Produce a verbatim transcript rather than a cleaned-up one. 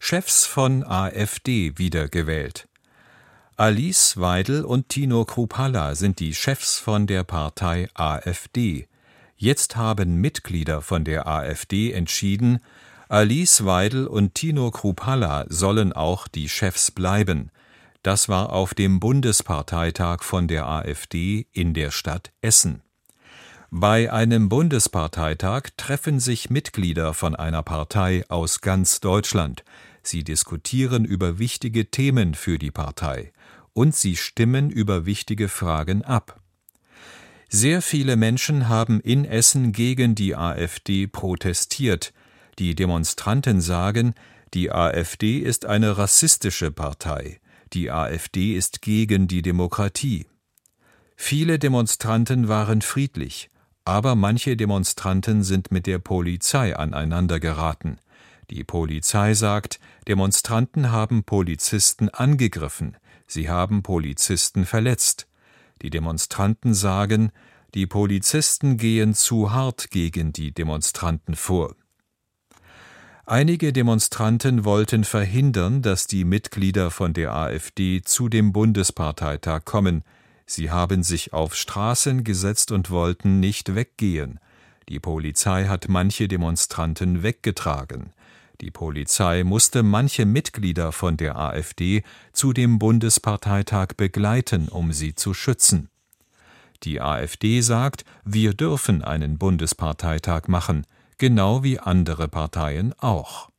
Chefs von AfD wiedergewählt. Alice Weidel und Tino Kruppalla sind die Chefs von der Partei AfD. Jetzt haben Mitglieder von der AfD entschieden, Alice Weidel und Tino Kruppalla sollen auch die Chefs bleiben. Das war auf dem Bundesparteitag von der AfD in der Stadt Essen. Bei einem Bundesparteitag treffen sich Mitglieder von einer Partei aus ganz Deutschland. Sie diskutieren über wichtige Themen für die Partei und sie stimmen über wichtige Fragen ab. Sehr viele Menschen haben in Essen gegen die AfD protestiert. Die Demonstranten sagen, die AfD ist eine rassistische Partei. Die AfD ist gegen die Demokratie. Viele Demonstranten waren friedlich, aber manche Demonstranten sind mit der Polizei aneinandergeraten. Die Polizei sagt, Demonstranten haben Polizisten angegriffen, sie haben Polizisten verletzt. Die Demonstranten sagen, die Polizisten gehen zu hart gegen die Demonstranten vor. Einige Demonstranten wollten verhindern, dass die Mitglieder von der AfD zu dem Bundesparteitag kommen. Sie haben sich auf Straßen gesetzt und wollten nicht weggehen. Die Polizei hat manche Demonstranten weggetragen. Die Polizei musste manche Mitglieder von der AfD zu dem Bundesparteitag begleiten, um sie zu schützen. Die AfD sagt, wir dürfen einen Bundesparteitag machen, genau wie andere Parteien auch.